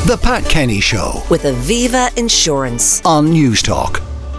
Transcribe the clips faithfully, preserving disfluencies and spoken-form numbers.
The Pat Kenny Show with Aviva Insurance on Newstalk.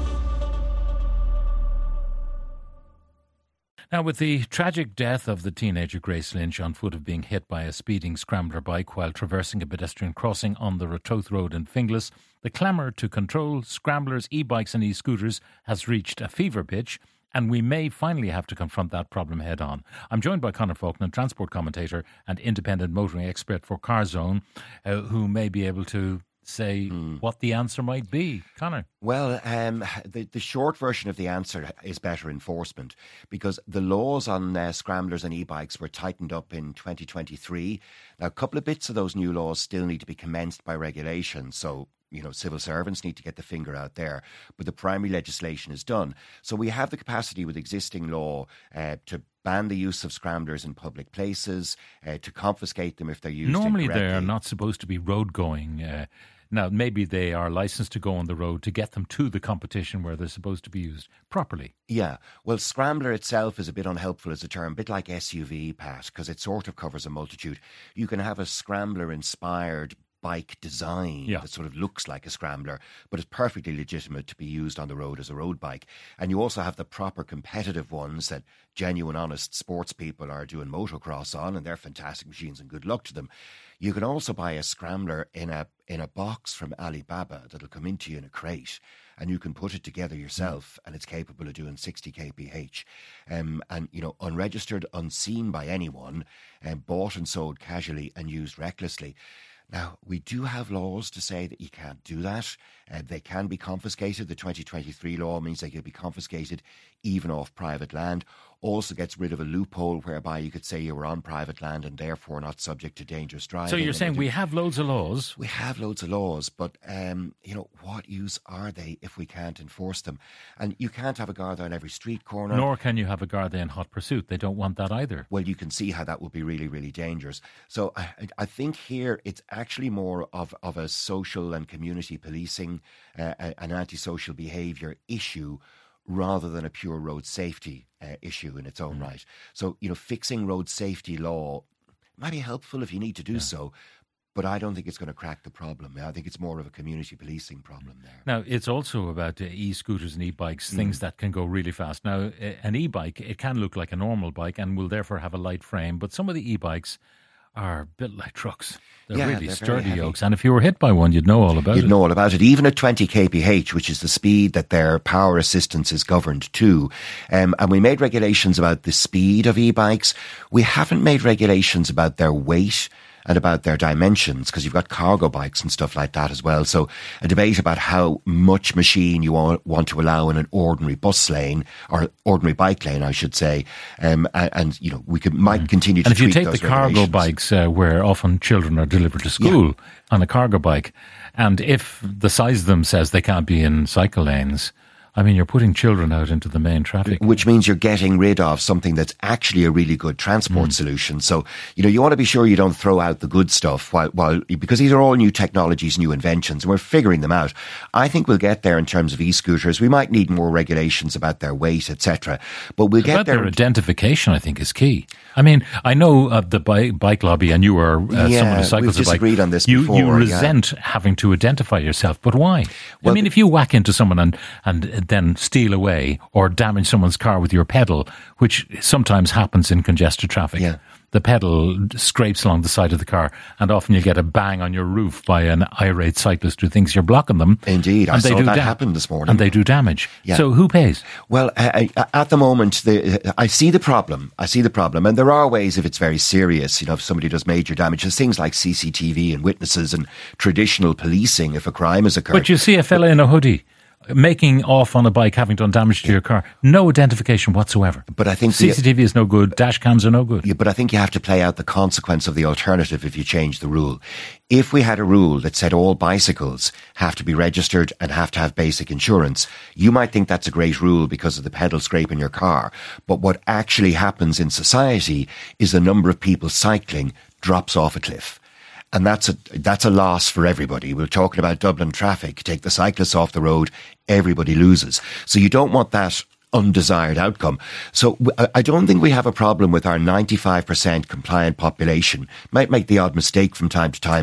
Now, with the tragic death of the teenager Grace Lynch on foot of being hit by a speeding scrambler bike while traversing a pedestrian crossing on the Ratoath Road in Finglas, the clamour to control scramblers, e-bikes and e-scooters has reached a fever pitch, and we may finally have to confront that problem head on. I'm joined by Conor Faulkner, transport commentator and independent motoring expert for CarZone, uh, who may be able to say mm. what the answer might be. Conor? Well, um, the, the short version of the answer is better enforcement, because the laws on uh, scramblers and e-bikes were tightened up in twenty twenty-three. Now, a couple of bits of those new laws still need to be commenced by regulation, so you know, civil servants need to get the finger out there, but the primary legislation is done. So we have the capacity with existing law uh, to ban the use of scramblers in public places, uh, to confiscate them if they're used Normally incorrectly. They're not supposed to be road going. Uh, now, maybe they are licensed to go on the road to get them to the competition where they're supposed to be used properly. Yeah, well, scrambler itself is a bit unhelpful as a term, a bit like S U V, Pat, because it sort of covers a multitude. You can have a scrambler-inspired bike design yeah. that sort of looks like a scrambler, but it's perfectly legitimate to be used on the road as a road bike. And you also have the proper competitive ones that genuine, honest sports people are doing motocross on, and they're fantastic machines and good luck to them. You can also buy a scrambler in a in a box from Alibaba that'll come into you in a crate, and you can put it together yourself, and it's capable of doing sixty kph. Um, and, you know, unregistered, unseen by anyone, and bought and sold casually and used recklessly. Now, we do have laws to say that you can't do that. Uh, they can be confiscated. The twenty twenty-three law means they can be confiscated even off private land. Also gets rid of a loophole whereby you could say you were on private land and therefore not subject to dangerous driving. So you're saying we have loads of laws? We have loads of laws, but, um, you know, what use are they if we can't enforce them? And you can't have a Garda on every street corner. Nor can you have a Garda in hot pursuit. They don't want that either. Well, you can see how that would be really, really dangerous. So I, I think here it's actually more of, of a social and community policing, uh, an antisocial behaviour issue, rather than a pure road safety uh, issue in its own mm. right. So, you know, fixing road safety law might be helpful if you need to do yeah. so, but I don't think it's going to crack the problem. I think it's more of a community policing problem there. Now, it's also about uh, e-scooters and e-bikes, mm. things that can go really fast. Now, uh, an e-bike, it can look like a normal bike and will therefore have a light frame, but some of the e-bikes are built like trucks. They're yeah, really they're sturdy yokes. And if you were hit by one, you'd know all about you'd it. You'd know all about it. Even at twenty kph, which is the speed that their power assistance is governed to. Um, and we made regulations about the speed of e-bikes. We haven't made regulations about their weight and about their dimensions, because you've got cargo bikes and stuff like that as well. So a debate about how much machine you want to allow in an ordinary bus lane, or ordinary bike lane, I should say. Um, and, and, you know, we could might mm. continue to And if you tweak take those the cargo bikes uh, where often children are delivered to school yeah. on a cargo bike, and if the size of them says they can't be in cycle lanes, I mean, you're putting children out into the main traffic. Which means you're getting rid of something that's actually a really good transport mm. solution. So, you know, you want to be sure you don't throw out the good stuff while, while, because these are all new technologies, new inventions, and we're figuring them out. I think we'll get there in terms of e-scooters. We might need more regulations about their weight, et cetera. But we'll about get there. Their identification, I think, is key. I mean, I know uh, the bike, bike lobby, and you are uh, yeah, someone who cycles we've disagreed a bike. on this you, before. You resent yeah. having to identify yourself, but why? Well, I mean, if you whack into someone and, and then steal away or damage someone's car with your pedal, which sometimes happens in congested traffic. Yeah. The pedal scrapes along the side of the car, and often you get a bang on your roof by an irate cyclist who thinks you're blocking them. Indeed, I saw that happen this morning. And they do damage. Yeah. So who pays? Well, uh, at the moment, the, I see the problem. I see the problem. And there are ways, if it's very serious, you know, if somebody does major damage, there's things like C C T V and witnesses and traditional policing if a crime has occurred. But you see a fella in a hoodie making off on a bike, having done damage to your car, no identification whatsoever. But I think C C T V the, is no good, dash cams are no good. Yeah, but I think you have to play out the consequence of the alternative if you change the rule. If we had a rule that said all bicycles have to be registered and have to have basic insurance, you might think that's a great rule because of the pedal scrape in your car. But what actually happens in society is the number of people cycling drops off a cliff. And that's a that's a loss for everybody. We're talking about Dublin traffic. Take the cyclists off the road, everybody loses. So you don't want that undesired outcome. So I don't think we have a problem with our ninety-five percent compliant population. Might make the odd mistake from time to time, but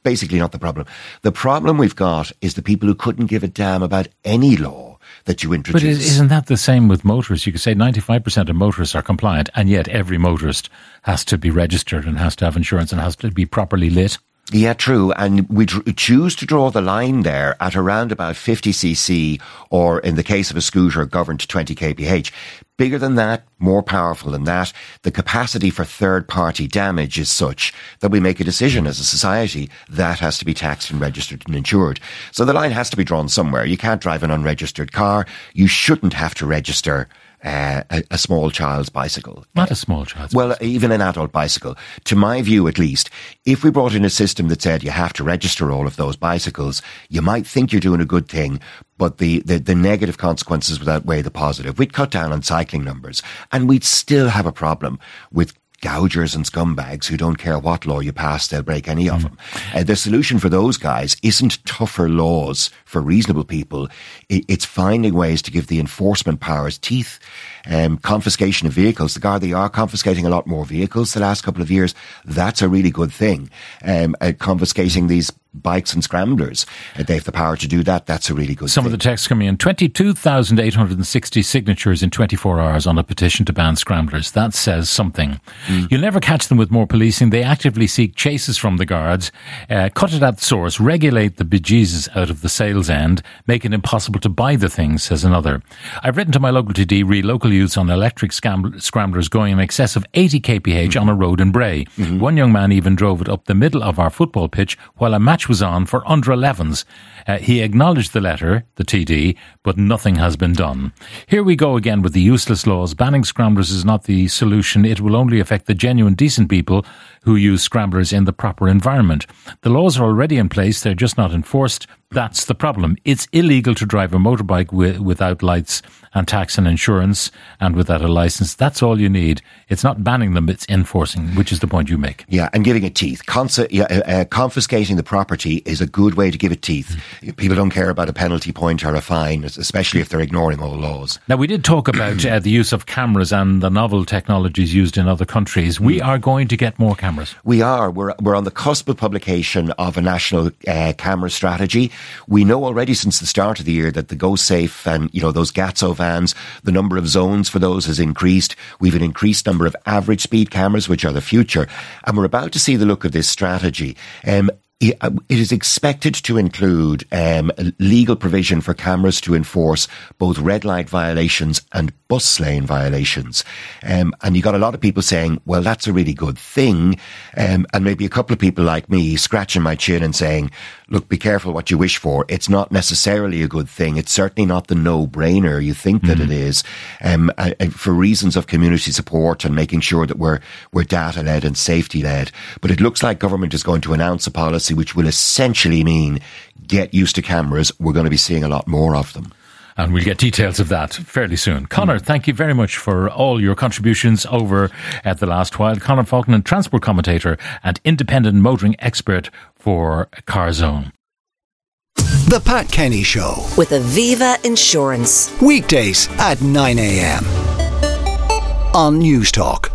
basically not the problem. The problem we've got is the people who couldn't give a damn about any law that you introduce. But isn't that the same with motorists? You could say ninety-five percent of motorists are compliant, and yet every motorist has to be registered and has to have insurance and has to be properly lit. Yeah, true. And we dr- choose to draw the line there at around about fifty cc, or in the case of a scooter, governed to twenty kph. Bigger than that, more powerful than that, the capacity for third-party damage is such that we make a decision as a society that has to be taxed and registered and insured. So the line has to be drawn somewhere. You can't drive an unregistered car. You shouldn't have to register Uh, a, a small child's bicycle. Not a small child's well, bicycle. Well, even an adult bicycle. To my view, at least, if we brought in a system that said you have to register all of those bicycles, you might think you're doing a good thing, but the, the, the negative consequences would outweigh the positive. We'd cut down on cycling numbers, and we'd still have a problem with gougers and scumbags who don't care what law you pass, they'll break any of them. Uh, the solution for those guys isn't tougher laws for reasonable people. It's finding ways to give the enforcement powers teeth. Um, confiscation of vehicles. The Gardaí are confiscating a lot more vehicles the last couple of years. That's a really good thing. Um, uh, confiscating these bikes and scramblers, uh, they have the power to do that. That's a really good Some thing. of the texts coming in. twenty-two thousand eight hundred sixty signatures in twenty-four hours on a petition to ban scramblers. That says something. Mm. You'll never catch them with more policing. They actively seek chases from the guards, uh, cut it at the source, regulate the bejesus out of the sales end, make it impossible to buy the things, says another. I've written to my local T D, re local youths on electric scam- scramblers going in excess of eighty kph mm-hmm. on a road in Bray. Mm-hmm. One young man even drove it up the middle of our football pitch while a match was on for under elevens. Uh, he acknowledged the letter, the T D, but nothing has been done. Here we go again with the useless laws. Banning scramblers is not the solution. It will only affect the genuine decent people who use scramblers in the proper environment. The laws are already in place. They're just not enforced. That's the problem. It's illegal to drive a motorbike wi- without lights and tax and insurance and without a license. That's all you need. It's not banning them, it's enforcing, which is the point you make. Yeah, and giving it teeth. Consa- yeah, uh, confiscating the property is a good way to give it teeth. Mm. People don't care about a penalty point or a fine, especially if they're ignoring all laws. Now, we did talk about uh, the use of cameras and the novel technologies used in other countries. We are going to get more cameras. We are. We're, we're on the cusp of publication of a national uh, camera strategy. We know already since the start of the year that the Go Safe and, you know, those Gatso vans, the number of zones for those has increased. We've an increased number of average speed cameras, which are the future. And we're about to see the look of this strategy. Um, It is expected to include um, legal provision for cameras to enforce both red light violations and bus lane violations. Um, and you got a lot of people saying, well, that's a really good thing. Um, and maybe a couple of people like me scratching my chin and saying, look, be careful what you wish for. It's not necessarily a good thing. It's certainly not the no-brainer you think mm-hmm. that it is. Um, uh, for reasons of community support and making sure that we're, we're data-led and safety-led. But it looks like government is going to announce a policy which will essentially mean get used to cameras. We're going to be seeing a lot more of them. And we'll get details of that fairly soon. Conor, thank you very much for all your contributions over at the last while. Conor Faulkner, transport commentator and independent motoring expert for CarZone. The Pat Kenny Show with Aviva Insurance. Weekdays at nine a.m. on News Talk.